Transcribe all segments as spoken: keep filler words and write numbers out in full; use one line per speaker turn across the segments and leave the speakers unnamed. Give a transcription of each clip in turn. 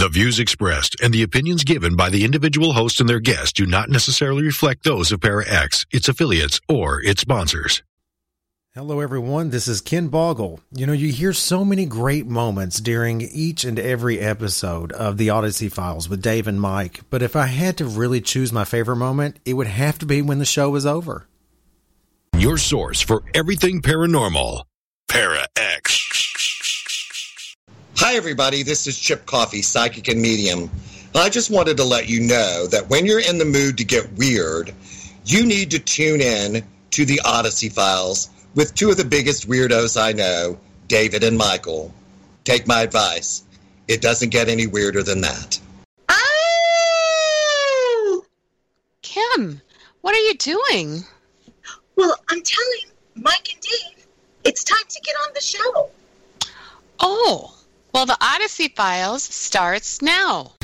The views expressed and the opinions given by the individual host and their guests do not necessarily reflect those of ParaX, its affiliates, or its sponsors.
Hello, everyone. This is Ken Boggle. You know, you hear so many great moments during each and every episode of the Odyssey Files with Dave and Mike, but if I had to really choose my favorite moment, it would have to be when the show is over.
Your source for everything paranormal, ParaX.
Hi, everybody. This is Chip Coffey, psychic and medium. I just wanted to let you know that when you're in the mood to get weird, you need to tune in to the Odyssey Files with two of the biggest weirdos I know, David and Michael. Take my advice. It doesn't get any weirder than that.
Oh!
Kim, what are you doing?
Well, I'm telling Mike and Dave, it's time to get on the show.
Oh, well, the Odyssey Files starts now.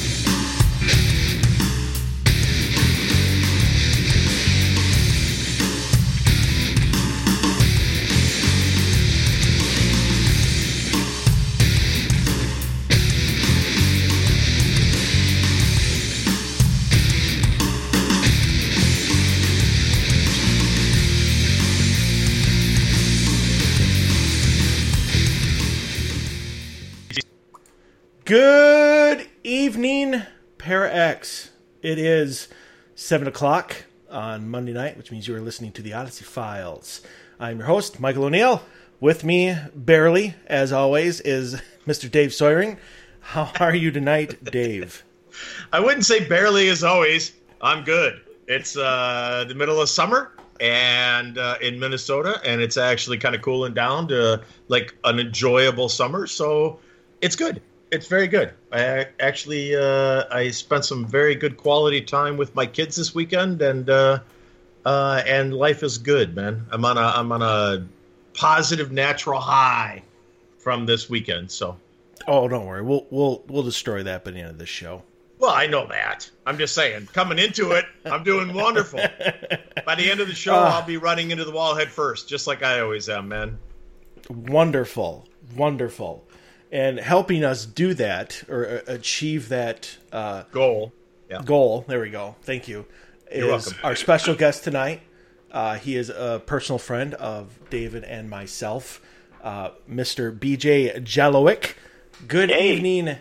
Good evening, ParaX. It is seven o'clock on Monday night, which means you are listening to the Odyssey Files. I'm your host, Michael O'Neill. With me, barely, as always, is Mister Dave Sawyering. How are you tonight, Dave?
I wouldn't say barely as always. I'm good. It's uh, the middle of summer and uh, in Minnesota, and it's actually kind of cooling down to like an enjoyable summer, so it's good. It's very good. I actually uh, I spent some very good quality time with my kids this weekend, and uh, uh, and life is good, man. I'm on a I'm on a positive natural high from this weekend. So,
oh, don't worry, we'll we'll we'll destroy that by the end of this show.
Well, I know that. I'm just saying, coming into it, I'm doing wonderful. By the end of the show, uh, I'll be running into the wall head first, just like I always am, man.
Wonderful, wonderful. And helping us do that, or achieve that uh,
goal, yeah.
goal, there we go, thank you,
You're
is
welcome.
Our special guest tonight. Uh, he is a personal friend of David and myself, uh, Mister B J Jalowick. Good
hey.
evening,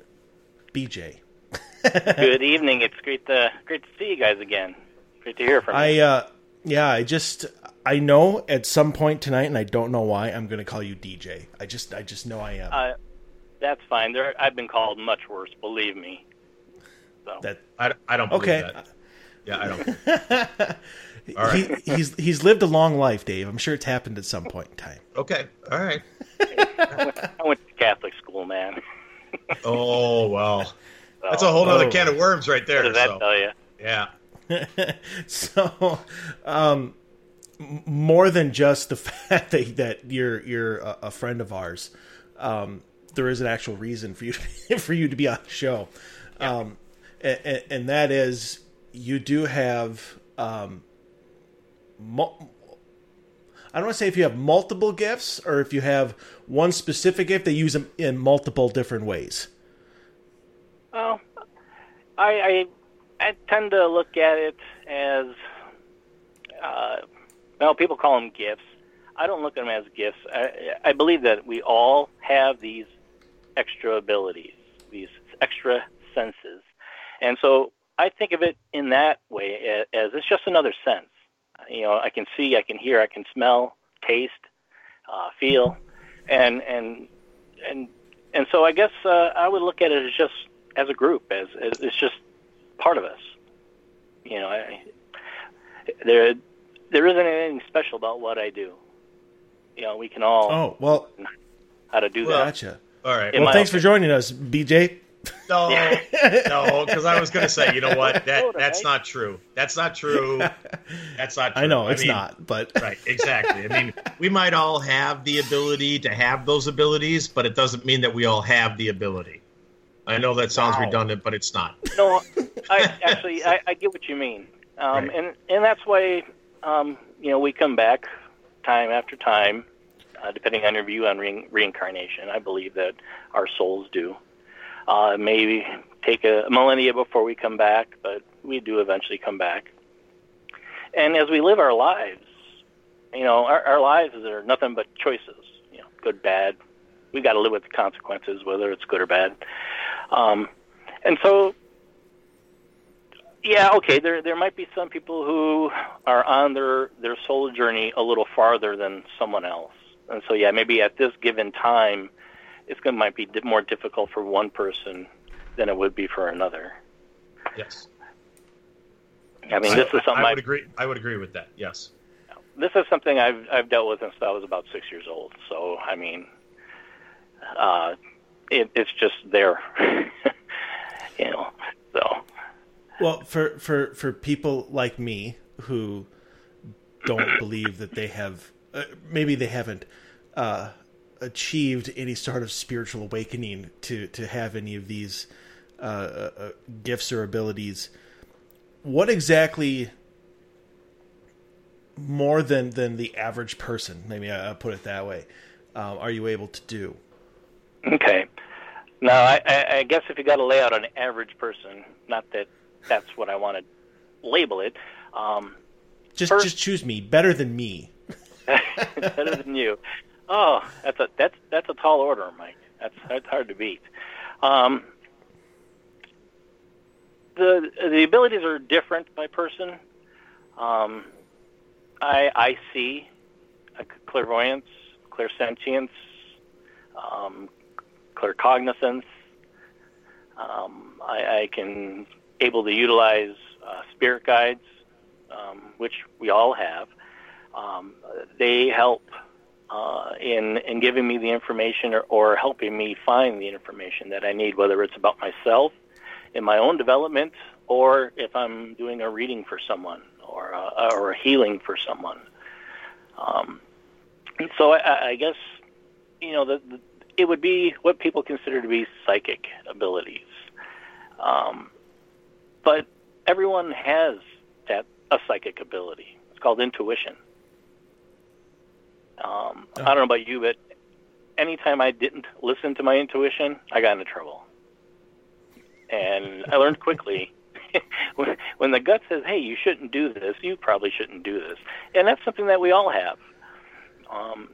B J.
Good evening. It's great to, great to see you guys again. Great to hear from
I,
you.
uh, yeah, I just... I know at some point tonight, and I don't know why, I'm going to call you D J. I just, I just know I am.
Uh, that's fine. There, I've been called much worse. Believe me. So.
That
I, I don't believe
okay.
that. Yeah, I don't.
All right. He, he's he's lived a long life, Dave. I'm sure it's happened at some point in time.
Okay. All right.
I, went, I went to Catholic school, man.
Oh well,
so,
that's a whole other
oh.
can of worms right there.
What does that
so.
tell you?
Yeah.
so, um. More than just the fact that, that you're you're a, a friend of ours, um, there is an actual reason for you to, for you to be on the show,
Yeah.
um, and, and that is you do have. Um, mul- I don't want to say if you have multiple gifts or if you have one specific gift they use them in multiple different ways.
Well, I I, I tend to look at it as. Uh, Well, people call them gifts. I don't look at them as gifts. I, I believe that we all have these extra abilities, these extra senses. And so I think of it in that way as it's just another sense. You know, I can see, I can hear, I can smell, taste, uh, feel. And and and and so I guess uh, I would look at it as just as a group, as, as it's just part of us. You know, I, there there isn't anything special about what I do. You know, we can all
oh well
how to do
well,
that.
Gotcha.
All right.
Well, thanks for joining us, B J.
No, no, because I was going to say, you know what? That that's not true. That's not true. That's not true.
I know it's
I mean,
not, but
right, exactly. I mean, we might all have the ability to have those abilities, but it doesn't mean that we all have the ability. I know that sounds
Wow.
redundant, but it's not.
No, I actually I, I get what you mean, um,
Right.
and and that's why um, you know we come back time after time, uh, depending on your view on re- reincarnation. I believe that our souls do. Uh, maybe take a millennia before we come back, but we do eventually come back. And as we live our lives, you know, our, our lives are nothing but choices, you know, good, bad. We got to live with the consequences, whether it's good or bad. Um, and so, yeah, okay, there there might be some people who are on their, their soul journey a little farther than someone else. And so, yeah, maybe at this given time, it's going might be more difficult for one person than it would be for another.
Yes.
I mean, this is something
I, I would
I've,
agree. I would agree with that. Yes.
This is something I've I've dealt with since I was about six years old. So I mean, uh, it, it's just there, you know. So.
Well, for, for for people like me who don't believe that they have, uh, maybe they haven't uh, achieved any sort of spiritual awakening to to have any of these uh, uh, gifts or abilities. What exactly, more than, than the average person, maybe I'll put it that way, um, are you able to do?
Okay. Now, I, I, I guess if you got to lay out an average person, not that that's what I want to label it. Um,
just
first,
just choose me. Better than me.
Better than you. Oh, that's a that's that's a tall order, Mike. That's that's hard to beat. Um, The the abilities are different by person. Um, I I see a clairvoyance, clairsentience, um, claircognizance. Um, I, I can able to utilize uh, spirit guides, um, which we all have. Um, they help uh, in in giving me the information or, or helping me find the information that I need, whether it's about myself, in my own development, or if I'm doing a reading for someone or a, or a healing for someone. Um, and so I, I guess, you know, the, the, it would be what people consider to be psychic abilities. Um, but everyone has that a psychic ability. It's called intuition. Um, I don't know about you, but anytime I didn't listen to my intuition, I got into trouble. And I learned quickly, when, when the gut says, hey, you shouldn't do this, you probably shouldn't do this. And that's something that we all have. Um,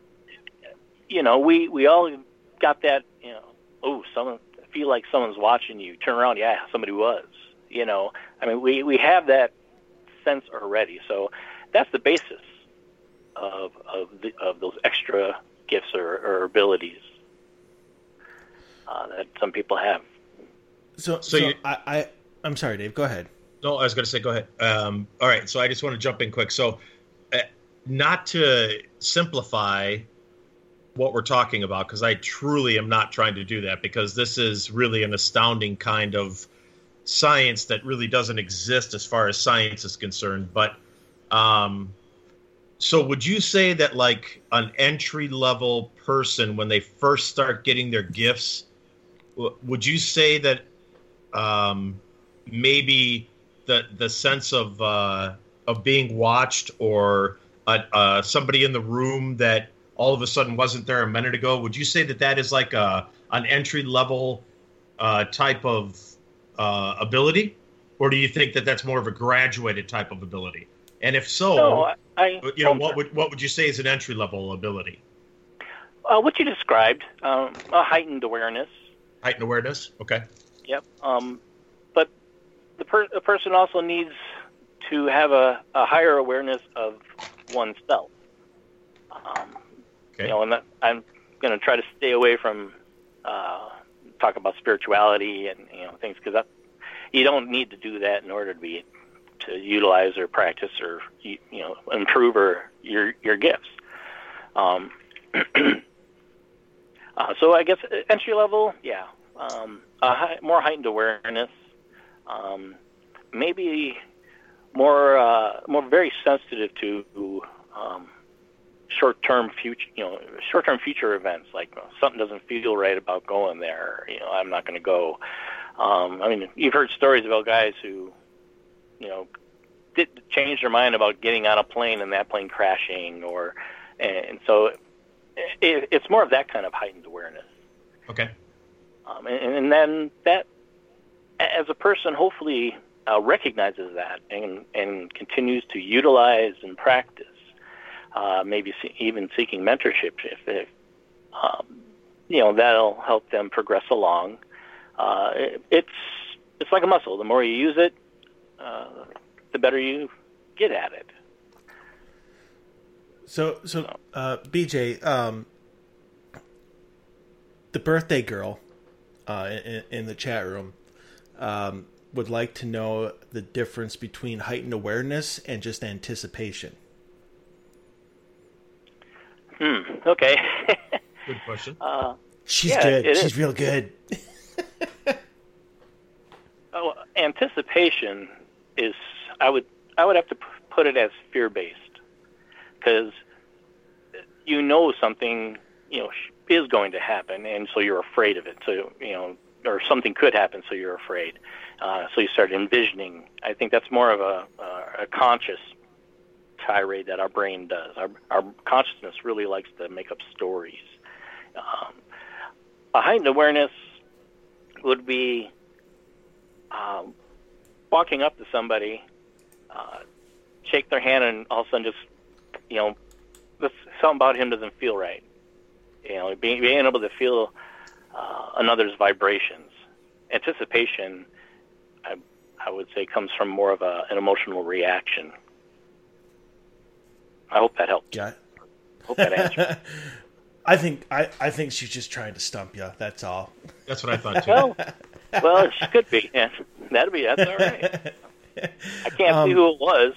you know, we, we all got that, you know, oh, someone feel like someone's watching you. Turn around, yeah, somebody was. You know, I mean, we, we have that sense already. So that's the basis of of, the, of those extra gifts or, or abilities uh, that some people have.
So, so, so you, I, I, I'm sorry, Dave. Go ahead.
No, I was going to say, go ahead. Um, all right, so I just want to jump in quick. So, uh, not to simplify what we're talking about, because I truly am not trying to do that, because this is really an astounding kind of science that really doesn't exist as far as science is concerned. But, um, so would you say that like an entry-level person, when they first start getting their gifts, would you say that um, maybe the the sense of uh, of being watched, or uh, uh, somebody in the room that all of a sudden wasn't there a minute ago, would you say that that is like a an entry level uh, type of uh, ability, or do you think that that's more of a graduated type of ability? And if so,
no, I,
you know, what would what would you say is an entry level ability?
Uh, what you described, um, a heightened awareness.
Heightened awareness. Okay.
Yep. Um, but the, per- the person also needs to have a, a higher awareness of oneself. Um,
okay.
You know, and that, I'm going to try to stay away from uh, talk about spirituality and you know things, because you don't need to do that in order to be to utilize or practice or you, you know improve or your your gifts. Um, uh, so I guess entry level, yeah, um, a high, more heightened awareness, um, maybe more uh, more very sensitive to um, short-term future, you know, short-term future events, like well, something doesn't feel right about going there. You know, I'm not going to go. Um, I mean, you've heard stories about guys who, you know, did change their mind about getting on a plane and that plane crashing, or and so it, it's more of that kind of heightened awareness.
Okay.
Um, and, and then that, as a person, hopefully uh, recognizes that and, and continues to utilize and practice, uh, maybe see, even seeking mentorship if, if um, you know, that'll help them progress along. Uh, it, it's it's like a muscle. The more you use it, uh, the better you get at it.
So, so uh, B J, um, the birthday girl uh, in, in the chat room um, would like to know the difference between heightened awareness and just anticipation.
Hmm. Okay.
Good question.
Uh,
She's
yeah,
good. She's
is.
real good.
Oh, anticipation is, I would I would have to p- put it as fear-based, because you know something, you know, is going to happen, and so you're afraid of it. So, you know, or something could happen, so you're afraid. Uh, so you start envisioning. I think that's more of a, uh, a conscious tirade that our brain does. Our, our consciousness really likes to make up stories. Um, a heightened awareness would be um, walking up to somebody, uh, shake their hand, and all of a sudden just, you know, this, something about him doesn't feel right. You know, being, being able to feel uh, another's vibrations. Anticipation, I, I would say, comes from more of a, an emotional reaction. I hope that helped.
Yeah.
Hope that answered.
I think I, I think she's just trying to stump you. That's all.
That's what I thought too.
Well, well, she could be. Yeah, that'd be. That's all right. I can't
Um,
see who it was.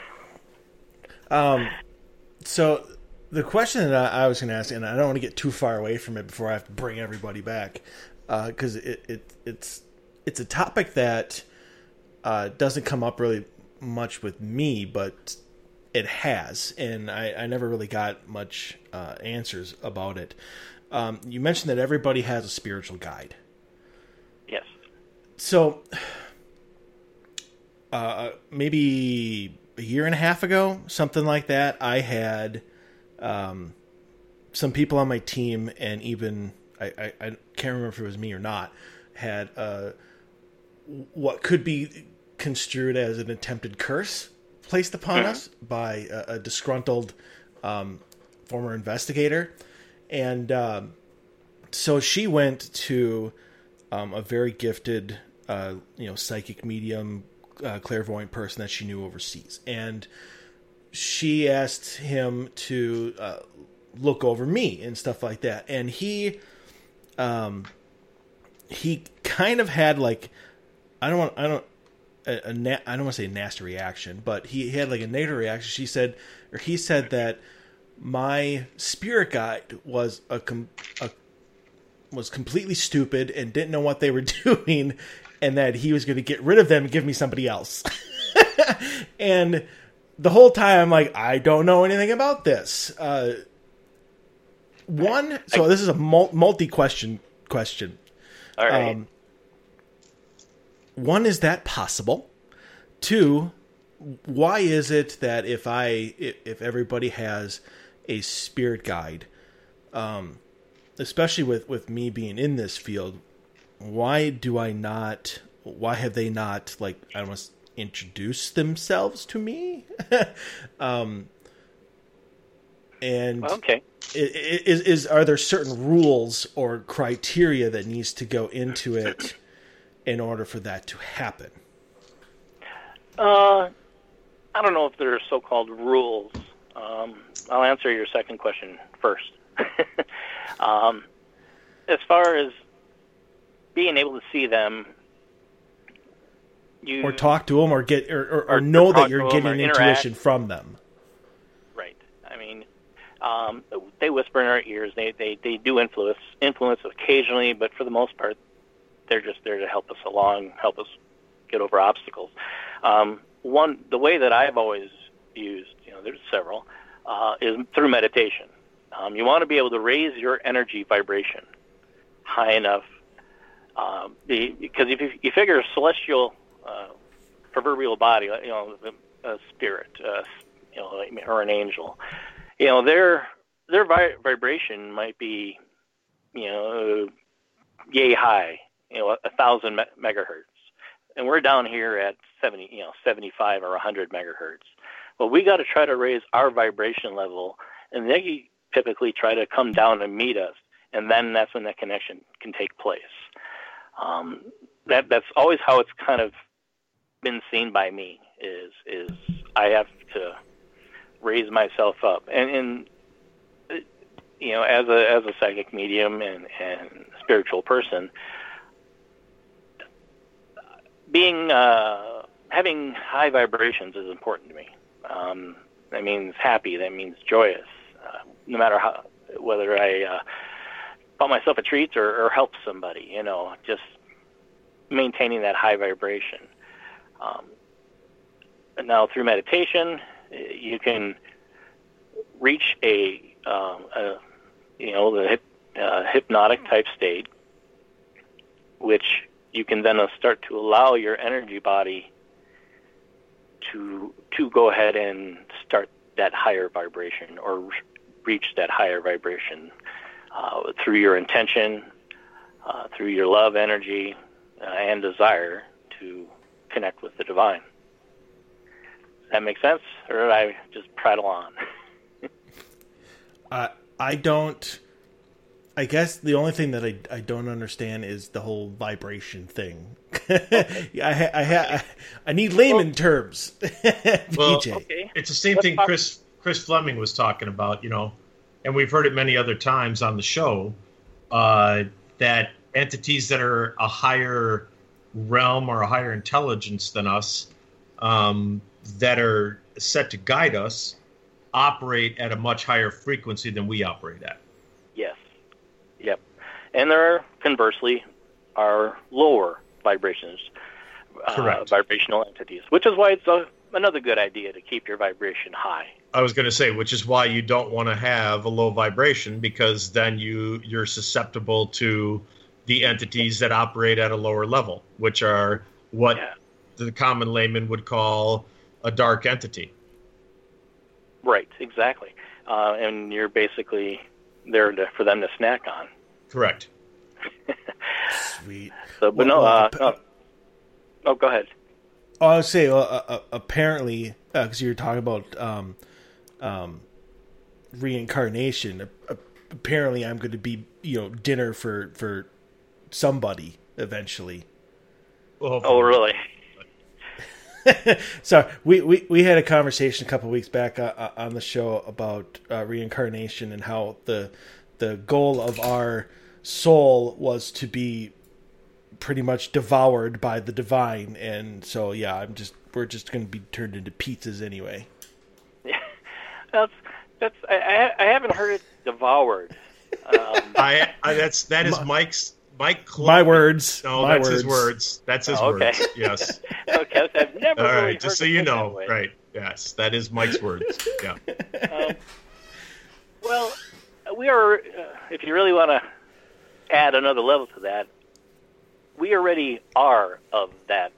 Um, so the question that I, I was going to ask, and I don't want to get too far away from it before I have to bring everybody back, because uh, it, it it's it's a topic that uh, doesn't come up really much with me, but it has, and I, I never really got much uh, answers about it. Um, you mentioned that everybody has a spiritual guide.
Yes.
So, uh, maybe a year and a half ago, something like that, I had um, some people on my team, and even, I, I, I can't remember if it was me or not, had uh, what could be construed as an attempted curse placed upon
Mm-hmm.
us by a, a disgruntled um, former investigator. And um, so she went to um, a very gifted, uh, you know, psychic medium, uh, clairvoyant person that she knew overseas. And she asked him to uh, look over me and stuff like that. And he, um, he kind of had like, I don't want, I don't, a, a na- I don't want to say a nasty reaction, but he, he had like a negative reaction. She said, or he said that my spirit guide was a, com- a was completely stupid and didn't know what they were doing, and that he was going to get rid of them and give me somebody else. And the whole time I'm like, I don't know anything about this. Uh, one, so
I,
this is a mul- multi-question question.
All right.
Um, one, is that possible? Two, why is it that if I if, if everybody has a spirit guide, um, especially with, with me being in this field, why do I not? Why have they not, like, I don't want to introduce themselves to me? um, and
okay.
Is, is are there certain rules or criteria that needs to go into it in order for that to happen?
Uh, I don't know if there are so-called rules. Um, I'll answer your second question first. um, as far as being able to see them, you
or talk to them, or get, or, or, or,
or
know that
talk
you're
to them,
getting
or
intuition
interact.
from them.
Right. I mean, um, they whisper in our ears. They, they, they do influence influence occasionally, but for the most part, they're just there to help us along, help us get over obstacles. Um, one, the way that I've always used, you know, there's several, uh, is through meditation. Um, you want to be able to raise your energy vibration high enough, um, the, because if you, you figure a celestial, uh, proverbial body, you know, a spirit, uh, you know, or an angel, you know, their their vi- vibration might be, you know, yay high, you know, a thousand me- megahertz, and we're down here at seventy, you know, seventy-five or a hundred megahertz. Well, we got to try to raise our vibration level, and they typically try to come down and meet us, and then that's when that connection can take place. Um, that that's always how it's kind of been seen by me. Is is I have to raise myself up, and, and you know, as a as a psychic medium and, and spiritual person, being uh, having high vibrations is important to me. Um, that means happy. That means joyous. Uh, no matter how, whether I uh, bought myself a treat or, or help somebody, you know, just maintaining that high vibration. Um, and now through meditation, you can reach a, um, a you know, the hip, uh, hypnotic type state, which you can then start to allow your energy body to to go ahead and start that higher vibration or reach that higher vibration uh, through your intention, uh, through your love energy uh, and desire to connect with the divine. Does that make sense, or did I just prattle on?
uh, I don't. I guess the only thing that I, I don't understand is the whole vibration thing. I ha, I, ha, I need layman well, terms.
Well, okay. It's the same Let's thing talk- Chris Chris Fleming was talking about, you know, and we've heard it many other times on the show, uh, that entities that are a higher realm or a higher intelligence than us, um, that are set to guide us, operate at a much higher frequency than we operate at.
Yes. Yep. And there are, conversely, are lower vibrations, uh, vibrational entities, which is why it's a, another good idea to keep your vibration high.
I was going to say, which is why you don't want to have a low vibration, because then you, you're susceptible to the entities that operate at a lower level, which are what yeah. the common layman would call a dark entity.
Right, exactly. Uh, and you're basically there to, for them to snack on.
Correct.
Sweet.
So, but well, no, uh, uh, no. Oh, go ahead.
Oh, I would say, uh, uh, apparently, because uh, you were talking about um, um, reincarnation, uh, apparently I'm going to be, you know, dinner for, for somebody eventually.
Well, oh, really?
So we, we, we had a conversation a couple of weeks back uh, on the show about uh, reincarnation and how the the goal of our soul was to be pretty much devoured by the divine, and so yeah, I'm just we're just going to be turned into pizzas anyway.
Yeah, that's that's I, I haven't heard it devoured. Um,
I, I that's that is Mike's. Mike Cl-
My words.
No,
My
that's
words.
his words. That's his
oh, okay.
words. Yes.
Okay, I've never
All
really
right,
heard
just so
it
you
that
know.
way.
Right. Yes, that is Mike's words. Yeah.
Um, well, we are, uh, if you really want to add another level to that, we already are of that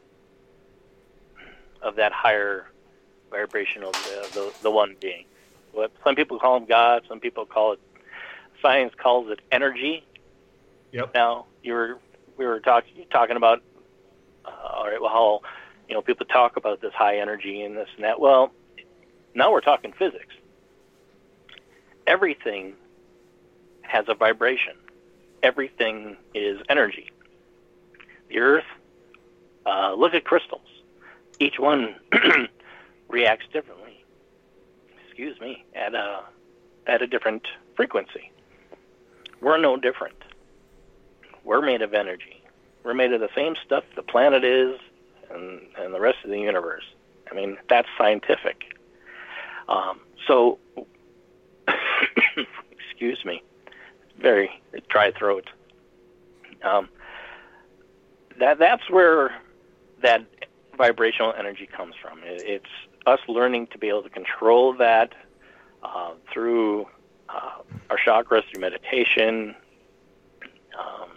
of that higher vibrational, the, the, the one being. What some people call him God, some people call it, science calls it energy.
Yep.
Now you were we were talking talking about uh, all right, well, how you know people talk about this high energy and this and that. Well, now we're talking physics. Everything has a vibration. Everything is energy. The Earth. Uh, look at crystals. Each one reacts differently. Excuse me, at a at a different frequency. We're no different. We're made of energy. We're made of the same stuff the planet is and, and the rest of the universe. I mean, that's scientific. Um, so, excuse me, very dry throat. Um, that that's where that vibrational energy comes from. It, it's us learning to be able to control that uh, through uh, our chakras, through meditation. Um,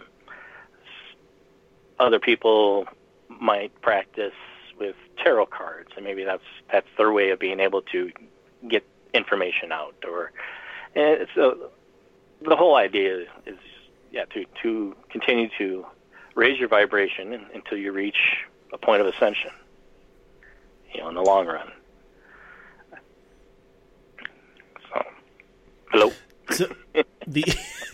Other people might practice with tarot cards, and maybe that's that's their way of being able to get information out. Or and so the whole idea is yeah, to to continue to raise your vibration in, until you reach a point of ascension. You know, in the long run. So, hello.
So the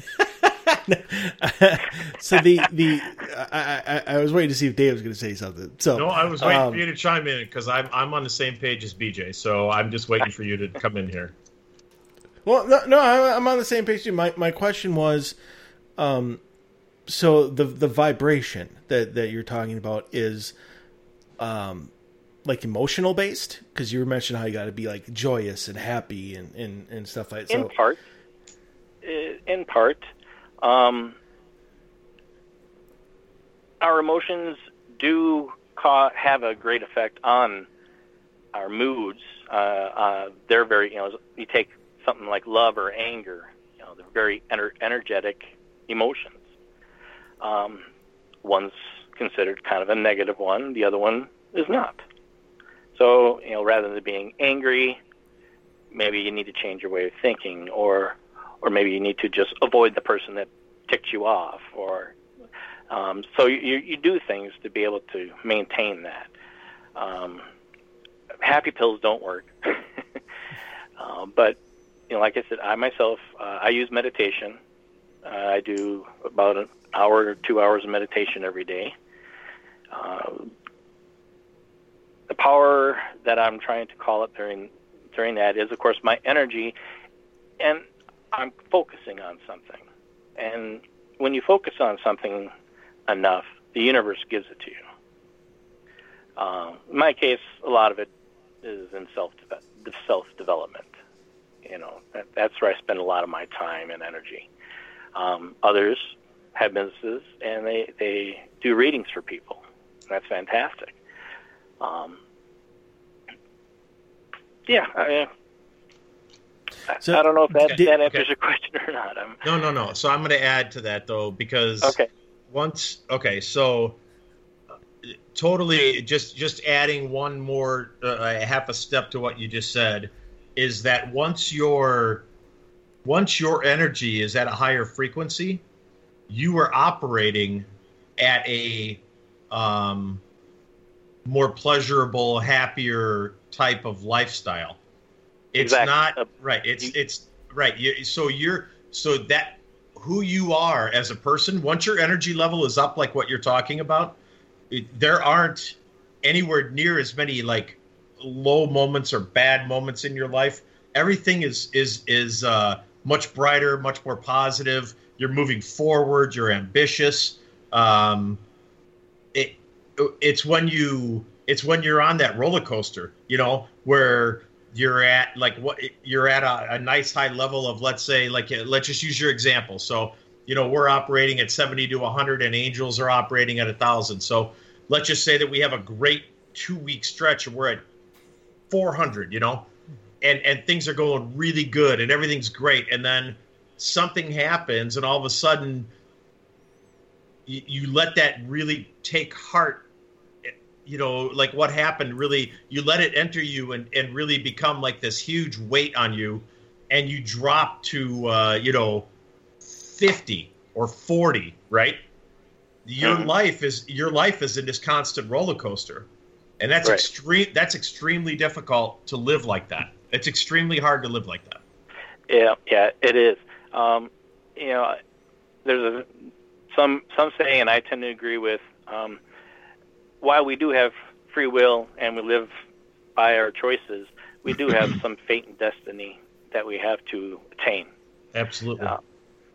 so the the I, I I was waiting to see if Dave was going to say something. So
no, I was waiting
um,
for you to chime in because I'm I'm on the same page as B J. So I'm just waiting for you to come in here.
Well, no, no, I'm on the same page too. My my question was, um, so the the vibration that, that you're talking about is, um, like emotional based, because you were mentioning how you got to be like joyous and happy and, and, and stuff like that.
In
So,
part, in part, um, our emotions do ca- have a great effect on our moods. Uh, uh, they're very, you know, you take something like love or anger, you know, they're very ener- energetic emotions. Um, one's considered kind of a negative one, the other one is not. So, you know, rather than being angry, maybe you need to change your way of thinking, or or maybe you need to just avoid the person that ticked you off, or um, so you, you do things to be able to maintain that. Um, happy pills don't work, uh, but you know, like I said, I myself uh, I use meditation. Uh, I do about an hour or two hours of meditation every day. Uh, the power that I'm trying to call it during during that is, of course, my energy, and I'm focusing on something. And when you focus on something enough, the universe gives it to you. Uh, in my case, a lot of it is in self self development. You know, that, that's where I spend a lot of my time and energy. Um, others have businesses, and they, they do readings for people. That's fantastic. Um, yeah, I,
So,
I don't know if that,
did,
that answers
okay.
your question or not. I'm,
No, no, no. So I'm going to add to that, though, because
okay.
once, okay, so uh, totally just just adding one more, uh, half a step to what you just said, is that once your once your energy is at a higher frequency, you are operating at a um, more pleasurable, happier type of lifestyle. It's
Exactly.
not right. It's it's right. You, so you're so that who you are as a person. Once your energy level is up, like what you're talking about, it, there aren't anywhere near as many like low moments or bad moments in your life. Everything is is is uh, much brighter, much more positive. You're moving forward. You're ambitious. Um, it it's when you it's when you're on that roller coaster, you know, where you're at like what you're at a, a nice high level of, let's say, like, let's just use your example. So, you know, we're operating at seventy to one hundred and angels are operating at a thousand. So let's just say that we have a great two week stretch and we're at four hundred, you know, and, and things are going really good and everything's great. And then something happens and all of a sudden you, you let that really take heart. You know, like what happened, really, you let it enter you and, and really become like this huge weight on you, and you drop to, uh, you know, fifty or forty, right? Your
Mm-hmm.
life is your life is in this constant roller coaster, and that's
Right.
extreme. That's extremely difficult to live like that. It's extremely hard to live like that.
Yeah, yeah, it is. Um, you know, there's a some some say, and I tend to agree with. Um, while we do have free will and we live by our choices, we do have some fate and destiny that we have to attain.
Absolutely.
Uh,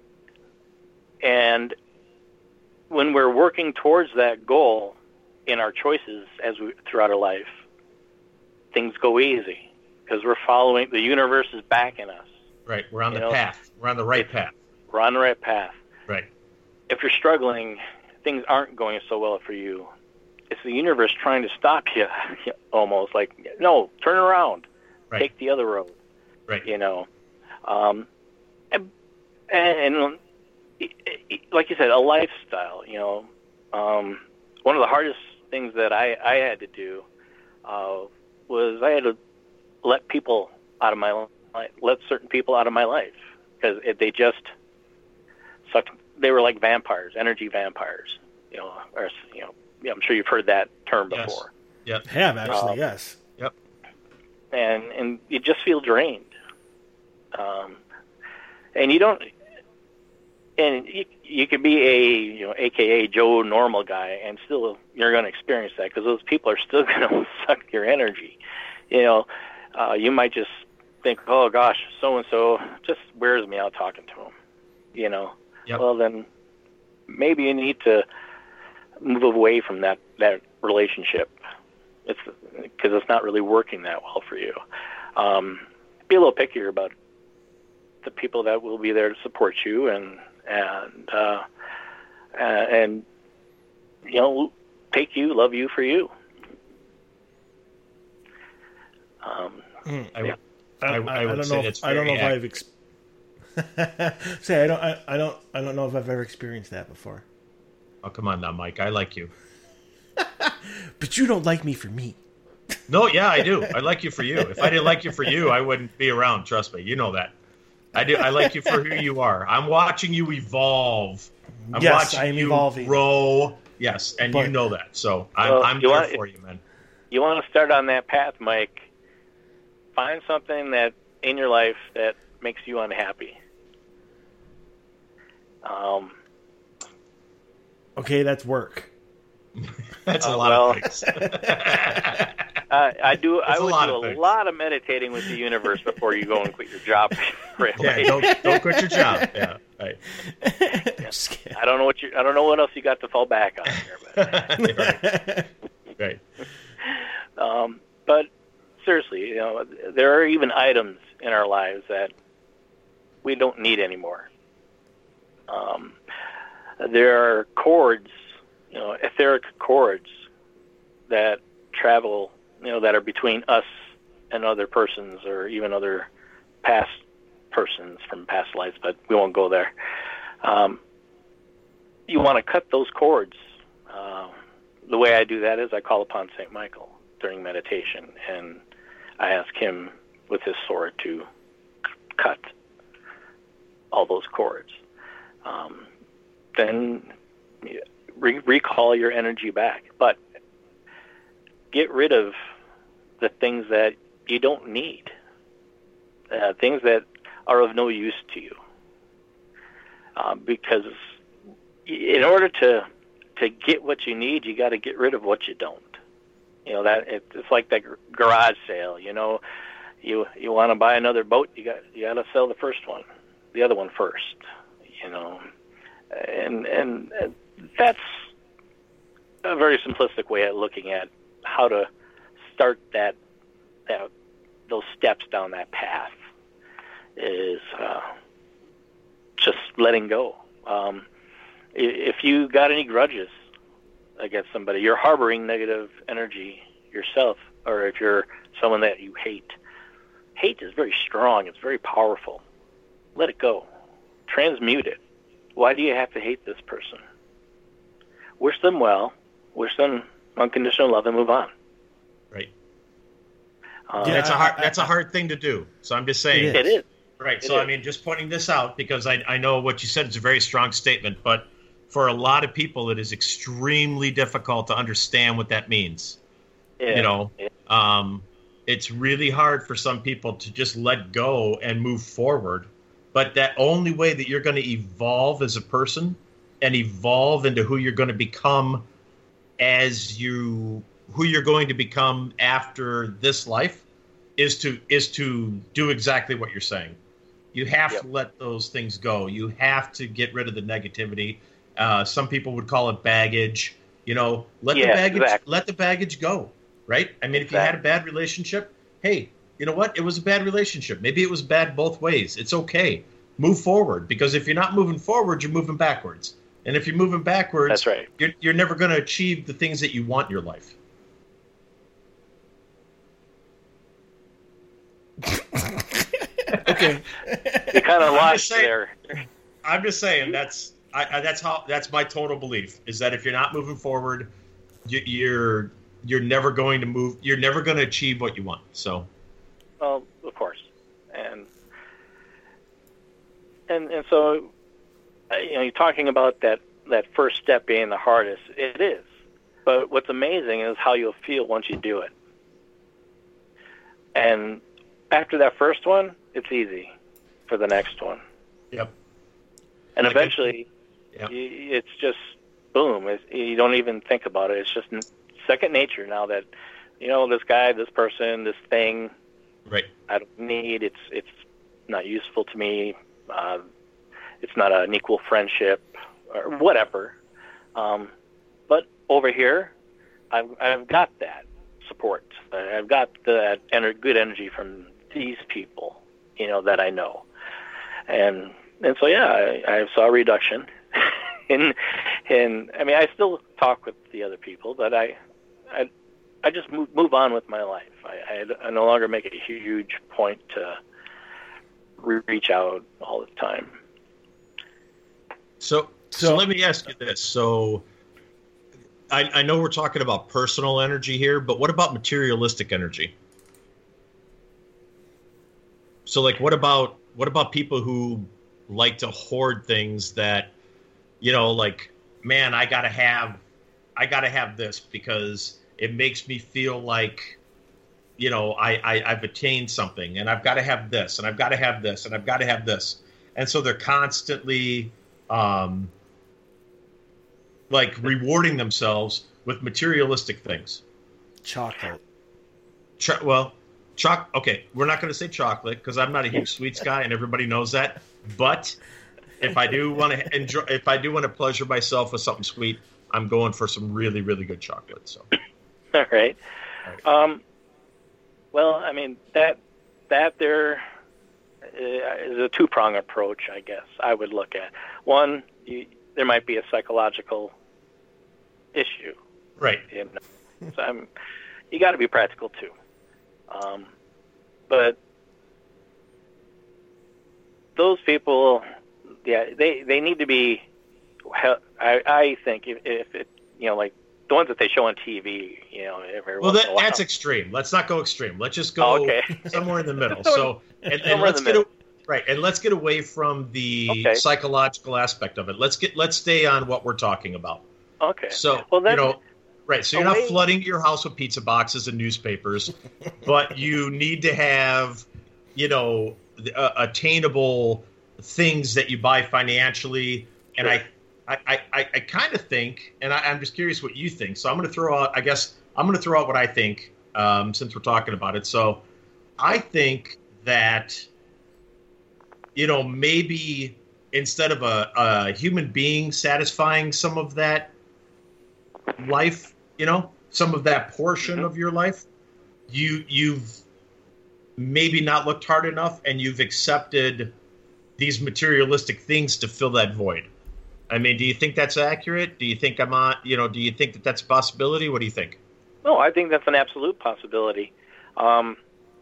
and when we're working towards that goal in our choices as we throughout our life, things go easy because we're following, the universe is backing us.
Right. We're on
You
the
know,
path. We're on the right path.
We're on the right path.
Right.
If you're struggling, things aren't going so well for you. It's the universe trying to stop you, almost like, no, turn around,
Right.
take the other road.
Right.
You know, um, and, and like you said, a lifestyle. You know, um, one of the hardest things that I, I had to do uh, was I had to let people out of my life, let certain people out of my life because they just sucked they were like vampires, energy vampires. You know, or you know, yeah, I'm sure you've heard that term
Yes.
before.
Yep.
Have actually,
Um,
yes.
Yep.
And and you just feel drained. Um, and you don't. And you, you could be a, you know, A K A Joe normal guy, and still you're going to experience that because those people are still going to suck your energy. You know, uh, you might just think, oh gosh, so and so just wears me out talking to him. You know,
Yep.
well then maybe you need to move away from that that relationship. It's because it's not really working that well for you. Um, be a little pickier about the people that will be there to support you and. And uh, uh, and you know, take you, love you for you. Um,
Mm.
I,
yeah.
I, I,
I, I
would
don't
say
know.
that's
If, I don't know
very
if I've ex- say I don't. I, I don't. I don't know if I've ever experienced that before.
Oh, come on now, Mike. I like you.
But you don't like me for me.
No, yeah, I do. I like you for you. If I didn't like you for you, I wouldn't be around. Trust me. You know that. I do. I like you for who you are. I'm watching you evolve. I'm
Yes,
watching
I am
you
evolving.
grow. Yes, and
But-
you know that. So I'm,
Well,
I'm
you
there
want-
for you, man.
You want to start on that path, Mike. Find something that in your life that makes you unhappy. Um,
Okay, that's work.
That's a
Uh,
lot
well-
of things.
I, I do. I
It's a
would
lot
do
of
a
things.
lot of meditating with the universe before you go and quit your job right
yeah,
away.
don't don't quit your job. Yeah, right.
Just kidding.
I don't know what you. I don't know what else you got to fall back on here,
right. Right.
but um, but seriously, you know, there are even items in our lives that we don't need anymore. Um, there are chords, you know, etheric chords that travel, you know, that are between us and other persons or even other past persons from past lives, but we won't go there. Um, you want to cut those cords. Uh, the way I do that is I call upon Saint Michael during meditation, and I ask him with his sword to c- cut all those cords. Um, then re- recall your energy back, but get rid of the things that you don't need, uh, things that are of no use to you. Uh, because in order to to get what you need, you got to get rid of what you don't. You know that it, it's like that garage sale. You know, you you want to buy another boat, you got you got to sell the first one, the other one first. You know, and and that's a very simplistic way of looking at how to start that that those steps down that path is uh, just letting go. Um, if you got any grudges against somebody, you're harboring negative energy yourself, or if you're someone that you hate, hate is very strong. It's very powerful. Let it go. Transmute it. Why do you have to hate this person? Wish them well. Wish them unconditional love and move on.
Right.
Uh,
Yeah,
that's a hard.
I- I-
That's a hard thing to do. So I'm just saying.
It
It is.
Right.
It
So I
is.
mean, just pointing this out because I I know what you said is a very strong statement, but for a lot of people, it is extremely difficult to understand what that means.
Yeah.
You know,
Yeah.
um, it's really hard for some people to just let go and move forward. But that only way that you're going to evolve as a person and evolve into who you're going to become as you who you're going to become after this life is to is to do exactly what you're saying. You have
Yep.
to let those things go. You have to get rid of the negativity. Uh, some people would call it baggage. You know, let the
Yeah,
baggage
exactly.
let the baggage go. Right? I mean, if you had a bad relationship, hey, you know what? It was a bad relationship. Maybe it was bad both ways. It's okay. Move forward, because if you're not moving forward, you're moving backwards. And if you're moving backwards,
That's right.
you're, you're never going to achieve the things that you want in your life.
Okay.
You kind of
I'm
lost
just saying-
there.
I'm just saying that's I, I, that's how that's my total belief is that if you're not moving forward, you, you're you're never going to move. You're never going to achieve what you want. So
Well, of course, and and and so you know, you're talking about that, that first step being the hardest. It is. But what's amazing is how you'll feel once you do it. And after that first one, it's easy for the next one.
Yep.
And
like
eventually,
it, yep.
you, it's just, boom. It's, you don't even think about it. It's just second nature now that, you know, this guy, this person, this thing,
right.
I don't need. It's it's not useful to me. Uh, it's not an equal friendship or whatever. Um, but over here, I've, I've got that support. I've got that ener- good energy from these people, you know, that I know. And and so, yeah, I, I saw a reduction. and, and, I mean, I still talk with the other people, but I I, I just move, move on with my life. I, I, I no longer make a huge point to re- reach out all the time.
So, so, so let me ask you this. So I, I know we're talking about personal energy here, but what about materialistic energy? So, like, what about what about people who like to hoard things that, you know, like, man, I gotta have, I gotta have this because it makes me feel like, you know, I, I I've attained something, and I've got to have this, and I've got to have this, and I've got to have this, and so they're constantly, um, like rewarding themselves with materialistic things.
Chocolate.
Ch- well, choc. Okay, we're not going to say chocolate because I'm not a huge sweets guy, and everybody knows that. But if I do want to enjoy, if I do want to pleasure myself with something sweet, I'm going for some really, really good chocolate. So,
all right. Um, well, I mean that that there is a two-prong approach, I guess. I would look at one. You, there might be a psychological issue,
right?
You know? So I'm, you got to be practical too. Um, but those people, yeah, they, they need to be. I, I think if, if it, you know, like the ones that they show on T V, you know, every
well,
once
that,
in a while.
that's extreme. Let's not go extreme. Let's just go
oh, okay.
somewhere in the middle. So, and, and let's get a, right, and let's get away from the okay. psychological aspect of it. Let's get let's stay on what we're talking about.
Okay.
So,
well, then,
you know, right. So you're not flooding your house with pizza boxes and newspapers, but you need to have, you know, uh, attainable things that you buy financially. And sure. I, I, I, I kind of think, and I, I'm just curious what you think. So I'm going to throw out, I guess, I'm going to throw out what I think um, since we're talking about it. So I think that, you know, maybe instead of a, a human being satisfying some of that life, you know, some of that portion mm-hmm. of your life, you, you've maybe not looked hard enough and you've accepted these materialistic things to fill that void. I mean, do you think that's accurate? Do you think I'm on, you know, do you think that that's a possibility? What do you think?
No, I think that's an absolute possibility. Um,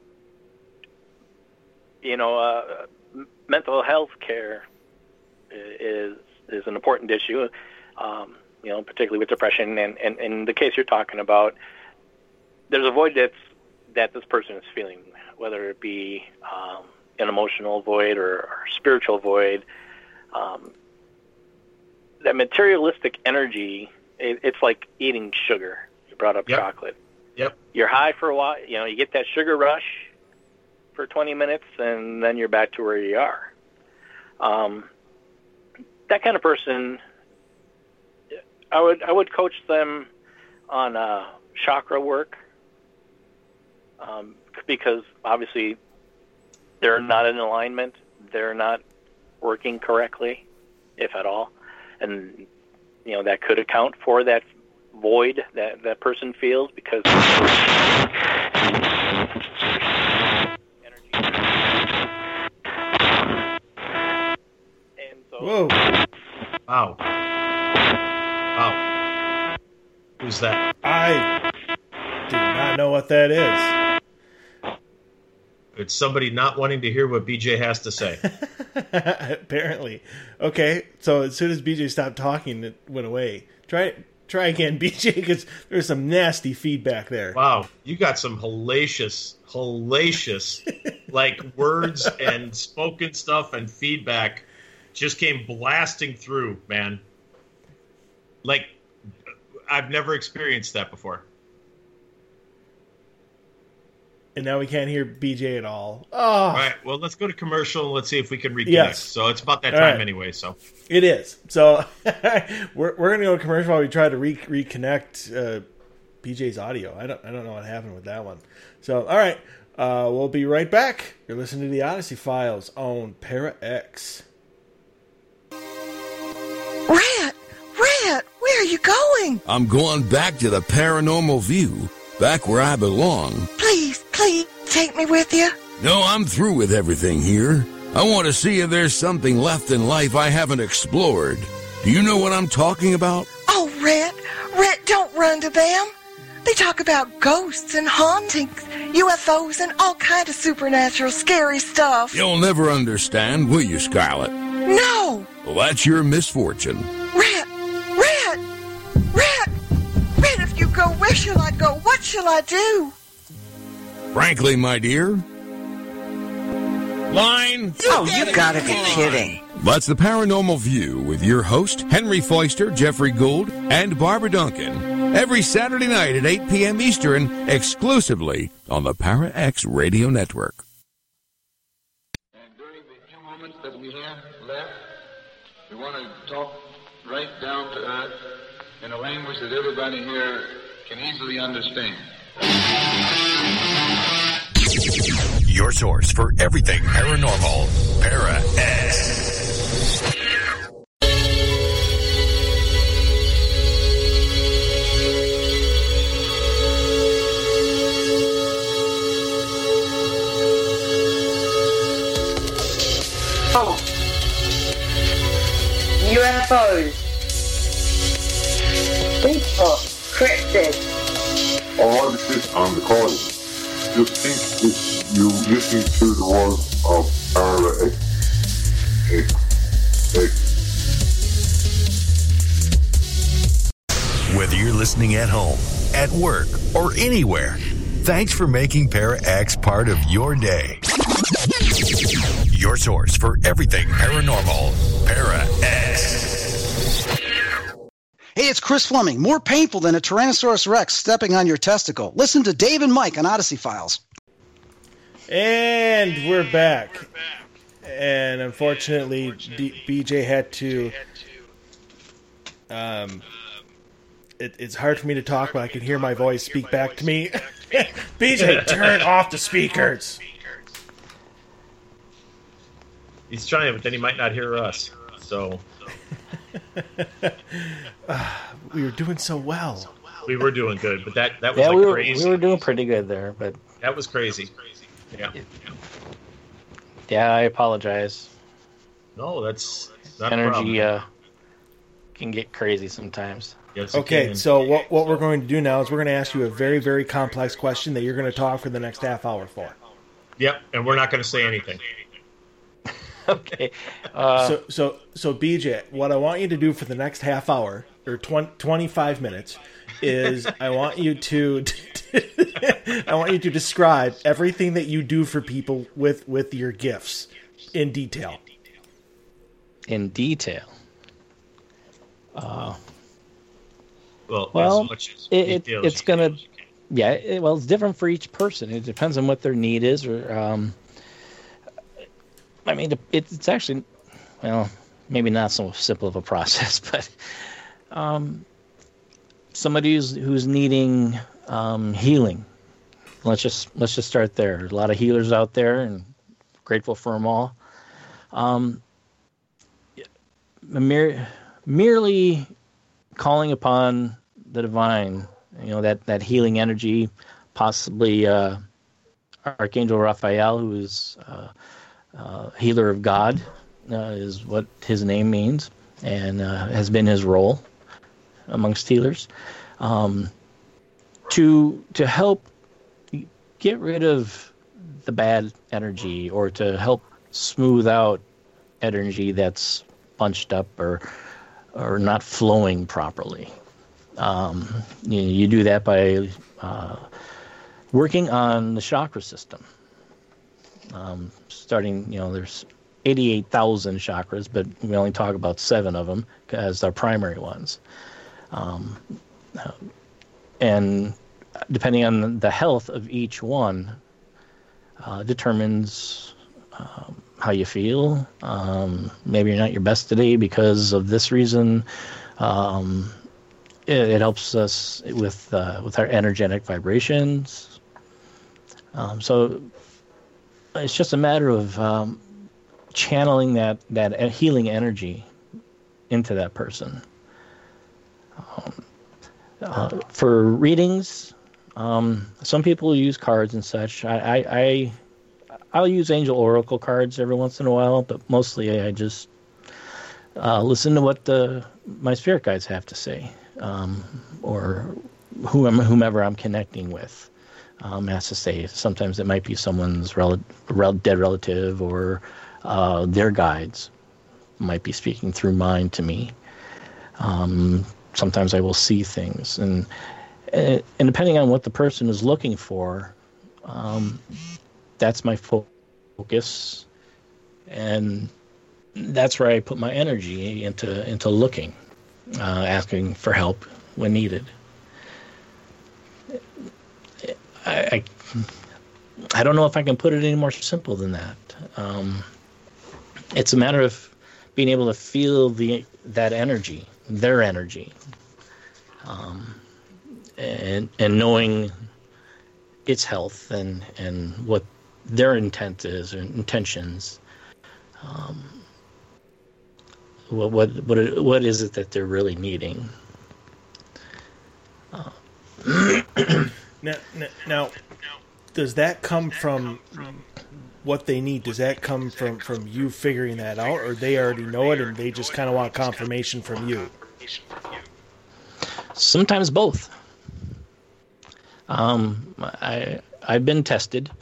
you know, uh, mental health care is is an important issue, um, you know, particularly with depression. And, and, and in the case you're talking about, there's a void that's, that this person is feeling, whether it be um, an emotional void or, or spiritual void. Um, that materialistic energy, it, it's like eating sugar. You brought up
yep.
chocolate.
Yep.
You're high for a while. You know, you get that sugar rush for twenty minutes, and then you're back to where you are. Um, that kind of person, I would I would coach them on uh, chakra work, um, because obviously they're not in alignment. They're not working correctly, if at all. And, you know, that could account for that void that that person feels because energy. And so,
whoa!
Wow! Wow! Who's that?
I do not know what that is.
It's somebody not wanting to hear what B J has to say.
Apparently. Okay, so as soon as B J stopped talking, it went away. Try try again, B J, because there's some nasty feedback there.
Wow, you got some hellacious, hellacious, like words and spoken stuff and feedback just came blasting through, man. Like, I've never experienced that before.
And now we can't hear B J at all. Oh.
All right, well, let's go to commercial and let's see if we can reconnect.
Yes.
So it's about that
All
time
right.
anyway. So
it is. So we're we're gonna go to commercial while we try to re- reconnect uh, B J's audio. I don't I don't know what happened with that one. So all right, uh, we'll be right back. You're listening to the Odyssey Files on Para X.
Rat, Rat, where are you going?
I'm going back to the Paranormal View, back where I belong.
Please, please, take me with you.
No, I'm through with everything here. I want to see if there's something left in life I haven't explored. Do you know what I'm talking about?
Oh, Rat, Rat, don't run to them. They talk about ghosts and hauntings, U F Os, and all kind of supernatural scary stuff.
You'll never understand, will you, Scarlet?
No!
Well, that's your misfortune.
Rat, Rat, Rat, Rat, if you go, where shall I go? What shall I do?
Frankly, my dear... Line!
Oh, you gotta be kidding.
That's the Paranormal View with your host, Henry Foister, Jeffrey Gould, and Barbara Duncan. Every Saturday night at eight p.m. Eastern, exclusively on the Para X Radio Network.
And during the few moments that we have left, we want to talk right down to earth in a language that everybody here can easily understand.
Your source for everything paranormal, Para X.
Oh. U F Os. Bigfoot. Cryptid.
All this on recording. Just think if you listen to the words of Para X, X, X.
Whether you're listening at home, at work, or anywhere, thanks for making Para X part of your day. Your source for everything paranormal, Para X.
Hey, it's Chris Fleming. More painful than a Tyrannosaurus Rex stepping on your testicle. Listen to Dave and Mike on Odyssey Files.
And we're back. And unfortunately, D- B J had to... Um, it, it's hard for me to talk, but I can hear my voice speak back to me. B J, turn off the speakers.
he's trying, but then he might not hear us. So
uh, we were doing so well.
We were doing good, but that that was
yeah,
like
we were,
crazy.
we were doing pretty good there, but
that was crazy. Yeah.
Yeah, I apologize.
No, that's not
energy.
a
Uh, can get crazy sometimes.
Yes,
okay, so what what we're going to do now is we're going to ask you a very, very complex question that you're going to talk for the next half hour for.
Yep, and we're not going to say anything.
Okay. Uh,
so, so, so, B J, what I want you to do for the next half hour or twenty, twenty-five minutes is I want you to, I want you to describe everything that you do for people with with your gifts in detail.
In detail. Uh,
well,
well
as much as
it,
detail
it's
as
gonna, yeah. It, well, it's different for each person. It depends on what their need is, or um, I mean, it, it's actually, well, maybe not so simple of a process, but um, somebody who's who's needing um, healing. Let's just let's just start there. There's a lot of healers out there, and grateful for them all. Um, mere, merely calling upon the divine, you know, that, that healing energy, possibly uh, Archangel Raphael, who is uh, uh, healer of God, uh, is what his name means, and uh, has been his role amongst healers, um, to to help get rid of the bad energy, or to help smooth out energy that's bunched up or or not flowing properly. Um, you, you do that by uh, working on the chakra system. Um, starting, you know, there's
eighty-eight thousand chakras, but we only talk about seven of them as our primary ones. Um, and depending on the health of each one, uh, determines um, how you feel. Um, maybe you're not your best today because of this reason. Um, it, it helps us with uh, with our energetic vibrations. Um, so it's just a matter of um, channeling that that healing energy into that person. Um, uh, for readings, um, some people use cards and such. I, I, I I'll use angel oracle cards every once in a while, but mostly I just uh, listen to what the my spirit guides have to say, um, or whom, whomever I'm connecting with um, has to say. Sometimes it might be someone's rel- rel- dead relative, or uh, their guides might be speaking through mine to me. Um, sometimes I will see things, and and depending on what the person is looking for, um, that's my focus, and that's where I put my energy into into looking, uh, asking for help when needed. I, I I don't know if I can put it any more simple than that. Um, it's a matter of being able to feel the that energy, their energy, um, and and knowing its health and, and what their intent is or intentions. Um, what what what what is it that they're really needing?
Uh. now, now, now, does that come from what they need? Does that come from, from you figuring that out, or they already know it and they just kind of want confirmation from you?
Sometimes both. Um, I I've been tested.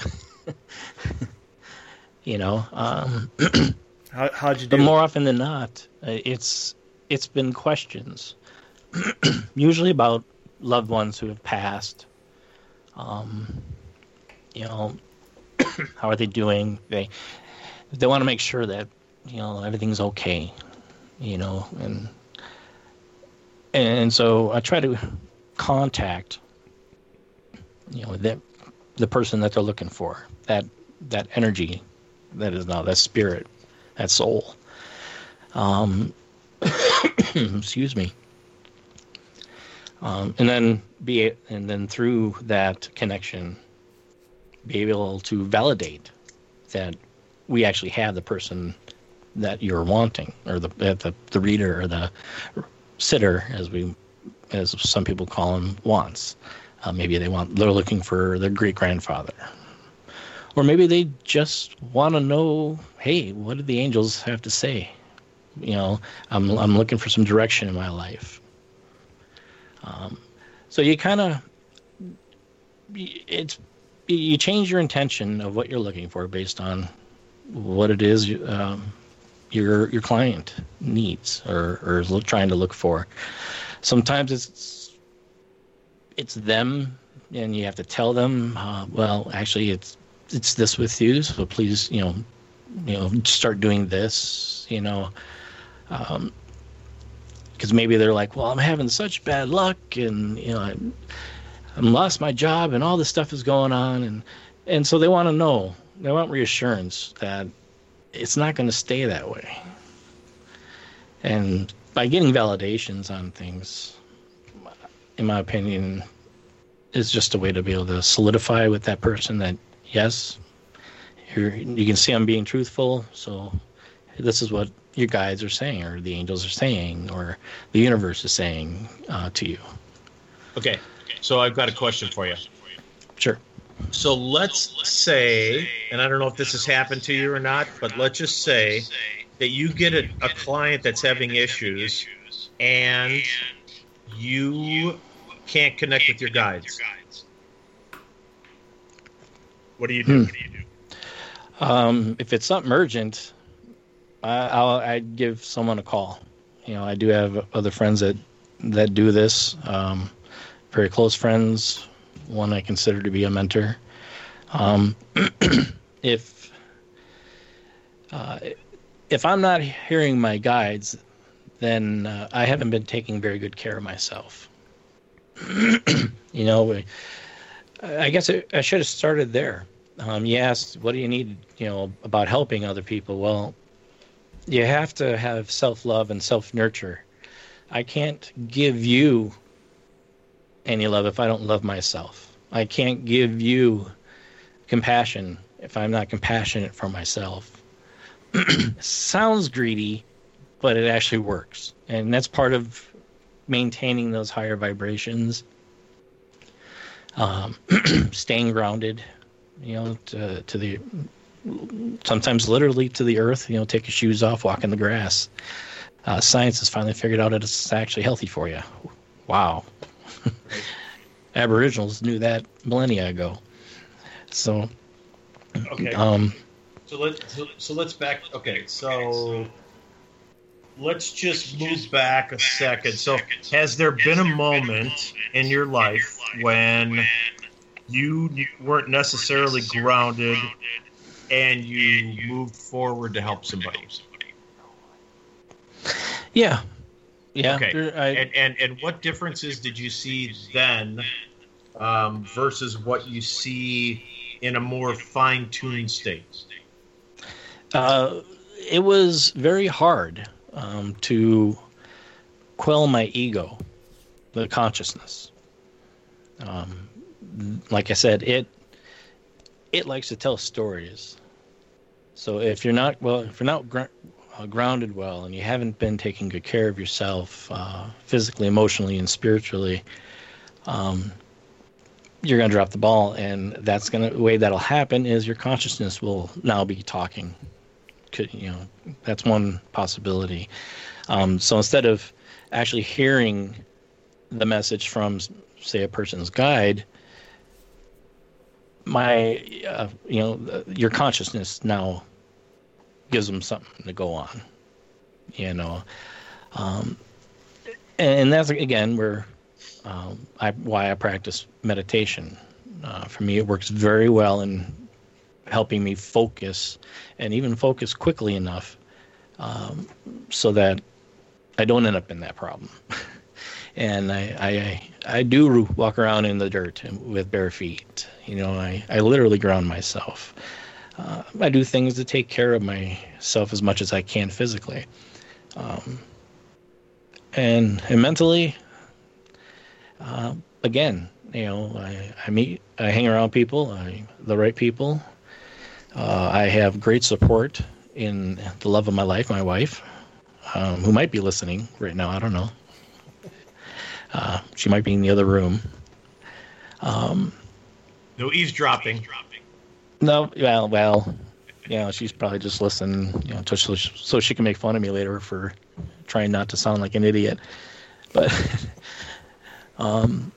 you know. Um,
How how'd you do?
But more often than not, it's it's been questions, usually about loved ones who have passed. Um, you know, how are they doing? They they want to make sure that you know everything's okay. You know, and and so I try to contact you know that the person that they're looking for, that that energy, that is now that spirit, that soul. Um, excuse me. Um, and then be and then through that connection, be able to validate that we actually have the person that you're wanting, or the the, the reader, or the sitter, as we as some people call him, wants. Uh, maybe they want they're looking for their great grandfather, or maybe they just want to know, hey, what do the angels have to say? You know, I'm I'm looking for some direction in my life. Um, so you kind of it's you change your intention of what you're looking for based on what it is um, your your client needs or or is trying to look for. Sometimes it's it's them, and you have to tell them, uh, well, actually, it's it's this with you, so please, you know, you know, start doing this, you know, um, because maybe they're like, well, I'm having such bad luck, and you know, I'm, I'm lost my job, and all this stuff is going on, and and so they want to know, they want reassurance that it's not going to stay that way, and by getting validations on things, in my opinion, is just a way to be able to solidify with that person that, yes, you're, you can see I'm being truthful, so this is what your guides are saying, or the angels are saying, or the universe is saying uh, to you.
Okay, so I've got a question for you.
Sure.
So let's say, and I don't know if this has happened to you or not, but let's just say that you get a, a client that's having issues, and you can't connect with your guides. What do you do?
Hmm. Um, if it's something urgent, I, I'll I'd give someone a call. You know, I do have other friends that that do this. Um, very close friends. One I consider to be a mentor. Um, if uh, if I'm not hearing my guides, then uh, I haven't been taking very good care of myself. You know, I guess I, I should have started there. Um, you asked, what do you need, you know, about helping other people? Well, you have to have self-love and self-nurture. I can't give you any love if I don't love myself. I can't give you compassion if I'm not compassionate for myself. Sounds greedy, but it actually works. And that's part of maintaining those higher vibrations. Um, staying grounded, you know, to, to the, sometimes literally to the earth, you know, take your shoes off, walk in the grass. Uh, science has finally figured out that it's actually healthy for you. Wow. Aboriginals knew that millennia ago. So,
okay.
Um,
so let's so, so let's back. Okay, so let's just move back a second. So, has there been a moment in your life when you weren't necessarily grounded and you moved forward to help somebody?
Yeah. Yeah.
Okay.
I,
and, and and what differences did you see then um, versus what you see in a more fine-tuned state?
Uh, it was very hard um, to quell my ego, the consciousness. Um, like I said, it it likes to tell stories. So if you're not well, if you're not gr- uh, grounded well, and you haven't been taking good care of yourself, uh, physically, emotionally, and spiritually, um, you're gonna drop the ball, and that's gonna the way that'll happen is your consciousness will now be talking. Could you know that's one possibility. Um, so instead of actually hearing the message from, say, a person's guide, my uh, you know your consciousness now gives them something to go on, you know, um, and that's again where um, I why I practice meditation. Uh, for me, it works very well in helping me focus, and even focus quickly enough um, so that I don't end up in that problem. And I, I I do walk around in the dirt with bare feet. You know, I, I literally ground myself. Uh, I do things to take care of myself as much as I can physically. Um, and, and mentally, uh, again, you know, I, I meet, I hang around people, I, the right people. Uh, I have great support in the love of my life, my wife, um, who might be listening right now. I don't know. Uh, she might be in the other room. Um,
no eavesdropping.
No, well, well, you know, she's probably just listening, you know, to, so, so she can make fun of me later for trying not to sound like an idiot. But um,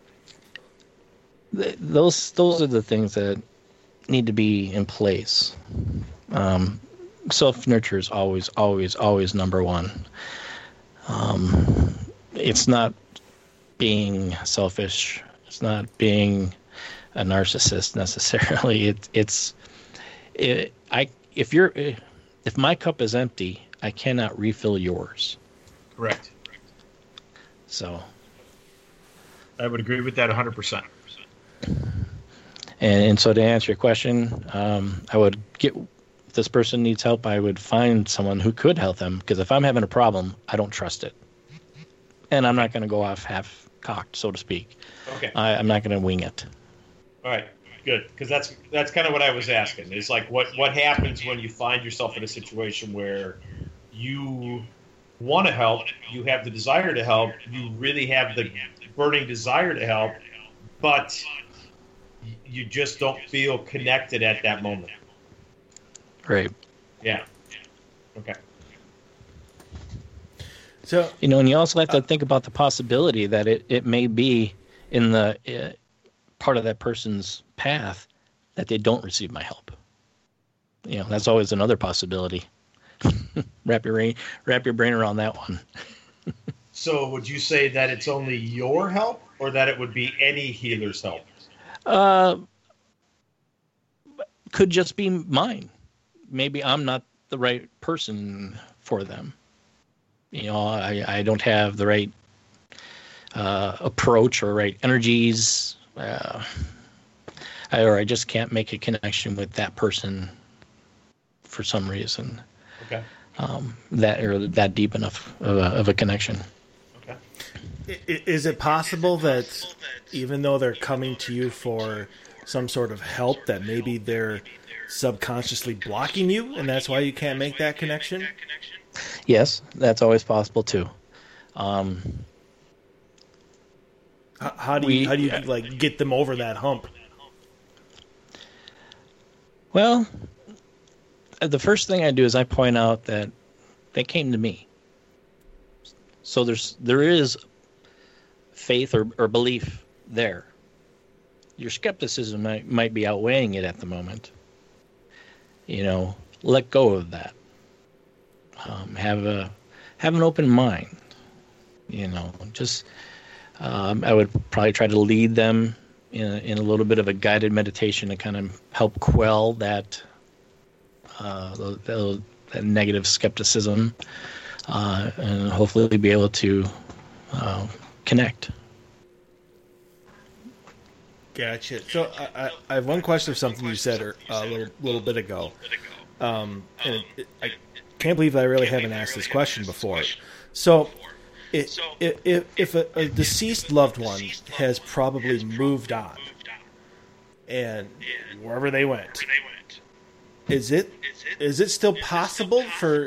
th- those those are the things that need to be in place. Um, self-nurture is always, always, always number one. Um, it's not being selfish. It's not being a narcissist necessarily. It, it's it, I if you're if my cup is empty, I cannot refill yours.
Correct.
So
I would agree with that one hundred percent.
And, and so to answer your question, um, I would get if this person needs help, I would find someone who could help them, because if I'm having a problem, I don't trust it. And I'm not going to go off half-cocked, so to speak.
Okay.
I, I'm not going to wing it.
All right, good, because that's that's kind of what I was asking. It's like what what happens when you find yourself in a situation where you want to help, you have the desire to help, you really have the burning desire to help, but you just don't feel connected at that moment.
Right.
Yeah. Okay.
So
you know, and you also have to think about the possibility that it, it may be in the uh, part of that person's path that they don't receive my help. You know, that's always another possibility. wrap your brain, wrap your brain around that one.
So, would you say that it's only your help, or that it would be any healer's help?
Uh, could just be mine. Maybe I'm not the right person for them. You know, I, I don't have the right uh, approach or right energies, uh, I, or I just can't make a connection with that person for some reason.
Okay.
Um, that or that deep enough of a, of a connection.
Okay. Is it possible that even though they're coming to you for some sort of help, that maybe they're subconsciously blocking you, and that's why you can't make that connection?
Yes, that's always possible too. Um,
how, how do
we,
you how do you like get them over that hump?
Well, the first thing I do is I point out that they came to me. So there's there is faith or, or belief there. Your skepticism might, might be outweighing it at the moment. You know, let go of that. Um, have a have an open mind. You know, just um, I would probably try to lead them in a, in a little bit of a guided meditation to kind of help quell that uh, the, the, that negative skepticism, uh, and hopefully be able to uh, connect.
Gotcha. So I, I, I have one question of something you said a uh, little little bit ago, um, and it, it, I can't believe I really haven't asked this question before. So, it, if if, if a, a deceased loved one has probably moved on, and wherever they went, is it is it still possible for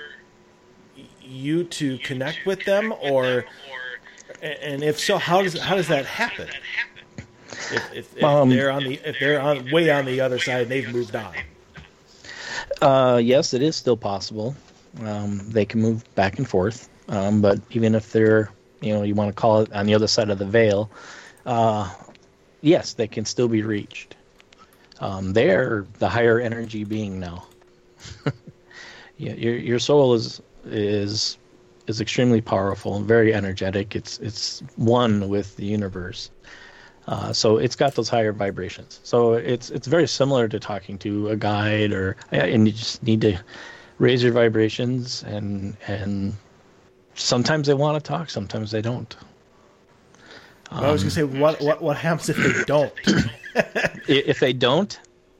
you to connect with them, or and if so, how does how does that happen? If, if, if
um,
they're on the if they're on way on the other side and they've moved on.
Uh, yes, it is still possible. Um, they can move back and forth, um, but even if they're, you know, you want to call it on the other side of the veil, uh, yes, they can still be reached. Um, they're the higher energy being now. Yeah, your your soul is is is extremely powerful and very energetic. It's it's one with the universe. Uh, so it's got those higher vibrations. So it's it's very similar to talking to a guide, or and you just need to raise your vibrations, and and sometimes they want to talk, sometimes they don't. Um,
I was gonna say, what what what happens if they don't?
If they don't,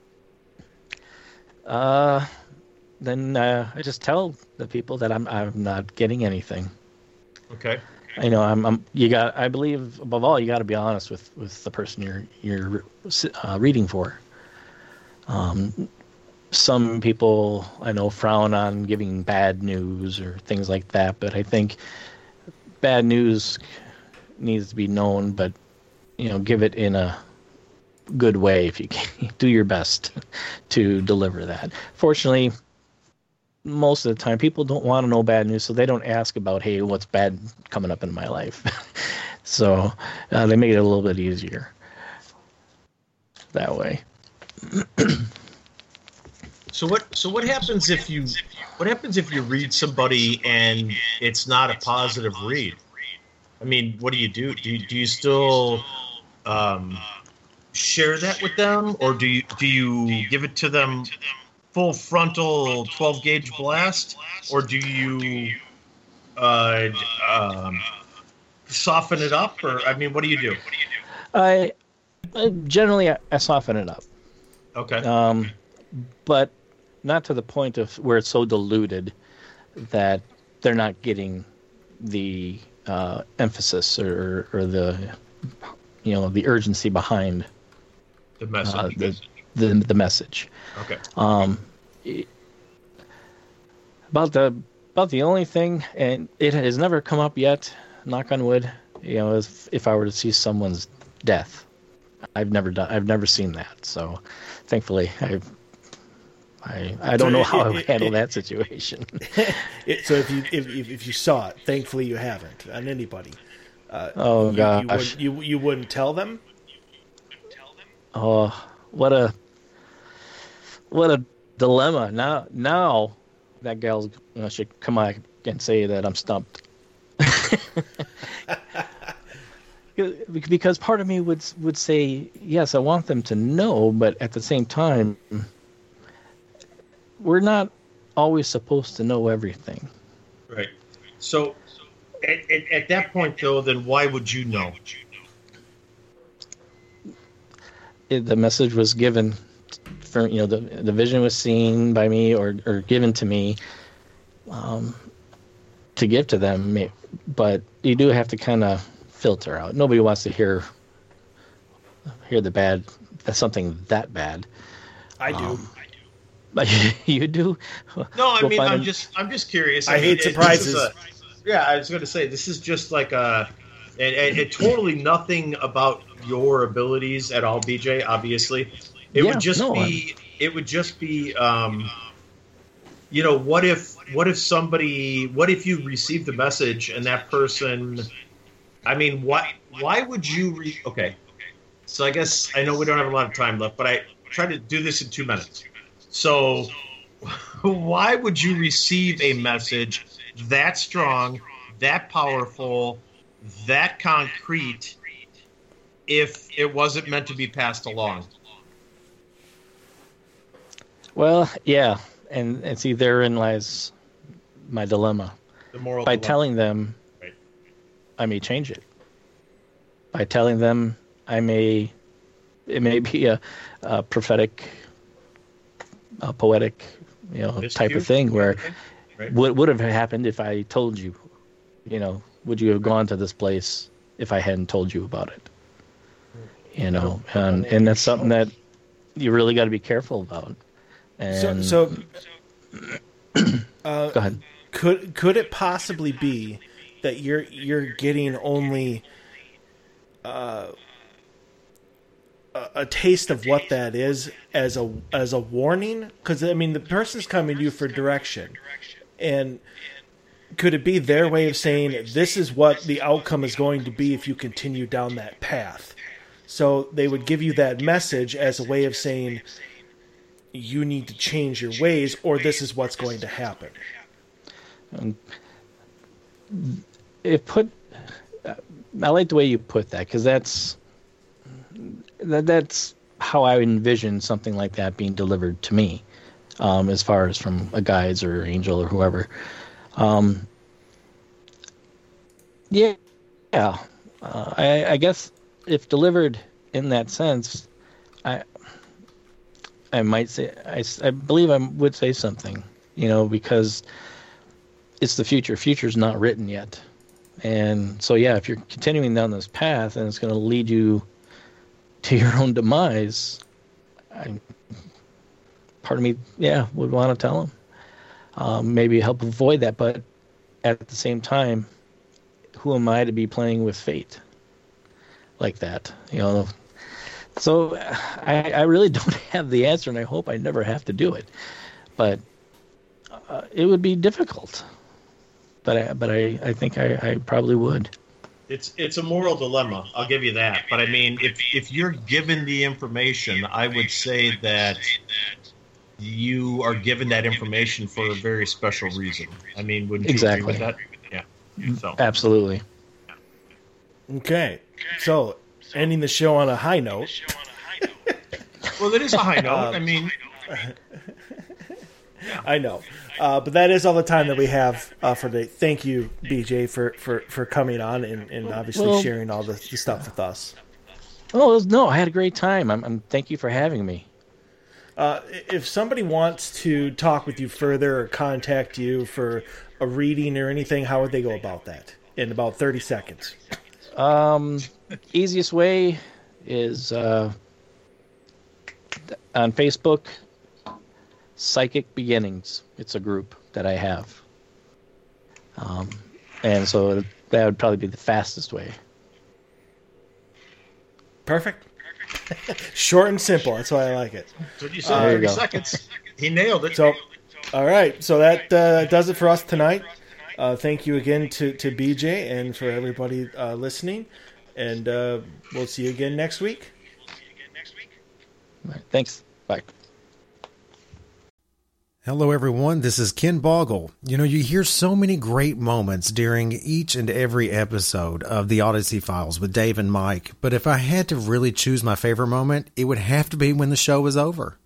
uh, then uh, I just tell the people that I'm I'm not getting anything.
Okay.
I know I'm, I'm. You got. I believe above all, you got to be honest with, with the person you're you're uh, reading for. Um, some people I know frown on giving bad news or things like that, but I think bad news needs to be known, but you know, give it in a good way if you can. Do your best to deliver that. Fortunately, most of the time people don't want to know bad news, so they don't ask about, hey, what's bad coming up in my life. So uh, they make it a little bit easier that way.
So what so what happens if you what happens if you read somebody and it's not a positive read? I mean, what do you do? Do you, do you still um, share that with them, or do you do you give it to them full frontal twelve gauge blast, or do you uh, um, soften it up? Or I mean, what do you do?
I, I generally I, I soften it up.
Okay.
Um, but not to the point of where it's so diluted that they're not getting the uh, emphasis or or the you know the urgency behind
the message.
Uh, the, the the message.
Okay.
Um, about the about the only thing, and it has never come up yet. Knock on wood. You know, if if I were to see someone's death, I've never done. I've never seen that. So, thankfully, I've. I I don't
So
know
it-
how I
it-
would handle
it-
that situation.
It, so if you if, if if you saw it, thankfully you haven't on anybody. Uh,
Oh,
you,
gosh.
You wouldn't, you, you wouldn't tell them?
Oh, what a what a dilemma! Now, now that gal you know, should come out and say that I'm stumped. Because part of me would would say yes, I want them to know, but at the same time, we're not always supposed to know everything.
Right. So at, at, at that point, though, then why would you know?
It, the message was given for, you know, the the vision was seen by me or, or given to me um, to give to them. But you do have to kind of filter out. Nobody wants to hear hear the bad, something that bad.
I do.
Um, But you do?
No, I
Go
mean,
find
I'm
them.
just, I'm just curious.
I
mean,
hate
it- this
surprises.
is a- yeah, I was going to say this is just like a, and, and, and totally nothing about your abilities at all, B J. Obviously, it
Yeah,
would just
no,
be, it would just be, um, you know, what if, what if somebody, what if you received the message and that person, I mean, why, why would you? Re- okay, so I guess I know we don't have a lot of time left, but I try to do this in two minutes. So, why would you receive a message that strong, that powerful, that concrete, if it wasn't meant to be passed along?
Well, yeah, and, and see, therein lies my dilemma.
The moral
By
dilemma.
telling them,
Right.
I may change it. By telling them, I may, it may be a, a prophetic, a poetic, you know,
Missed
type
you?
of thing where
Right.
what would have happened if I told you, you know, would you have gone to this place if I hadn't told you about it? You know, and, and that's something that you really got to be careful about. And
So, so uh,
go ahead.
Could could it possibly be that you're you're getting only uh, a, a taste of what that is as a as a warning? Because I mean, the person's coming to you for direction, and could it be their way of saying this is what the outcome is going to be if you continue down that path? So they would give you that message as a way of saying you need to change your ways, or this is what's going to happen.
Um, it put. I like the way you put that because that's that, that's how I envision something like that being delivered to me, um, as far as from a guides or angel or whoever. Um, yeah, yeah. Uh, I, I guess if delivered in that sense, I I might say I, I believe I would say something, you know, because it's the future. Future's not written yet. And so, yeah, if you're continuing down this path and it's going to lead you to your own demise, I, part of me, yeah, would want to tell them. Um, maybe help avoid that. But at the same time, who am I to be playing with fate like that? You know, so I, I really don't have the answer, and I hope I never have to do it. But uh, it would be difficult. But I, but I, I think I, I probably would.
It's it's a moral dilemma. I'll give you that. But I mean, if if you're given the information, I would say that you are given that information for a very special reason. I mean, wouldn't you
Exactly.
agree with that? Yeah. So
Absolutely.
Okay, so ending the show on a high note.
well, it is a high note.
Um,
I mean,
I know, uh, but that is all the time that we have uh, for today. Thank you, B J, for, for, for coming on and, and obviously
Well-
sharing all the, the stuff with us.
Oh no, I had a great time. I'm, I'm thank you for having me.
Uh, if somebody wants to talk with you further or contact you for a reading or anything, how would they go about that in about thirty seconds?
Um, easiest way is uh, on Facebook. Psychic Beginnings. It's a group that I have, um, and so that would probably be the fastest way.
Perfect. Short and simple. That's why I like it.
That's what you said.
Uh,
thirty seconds. He nailed it.
So, all right. So that uh, does it for us tonight. Uh, thank you again to, to B J and for everybody uh, listening. And uh, we'll see you again next week.
All right, thanks. Bye.
Hello, everyone. This is Ken Boggle. You know, you hear so many great moments during each and every episode of the Odyssey Files with Dave and Mike. But if I had to really choose my favorite moment, it would have to be when the show was over.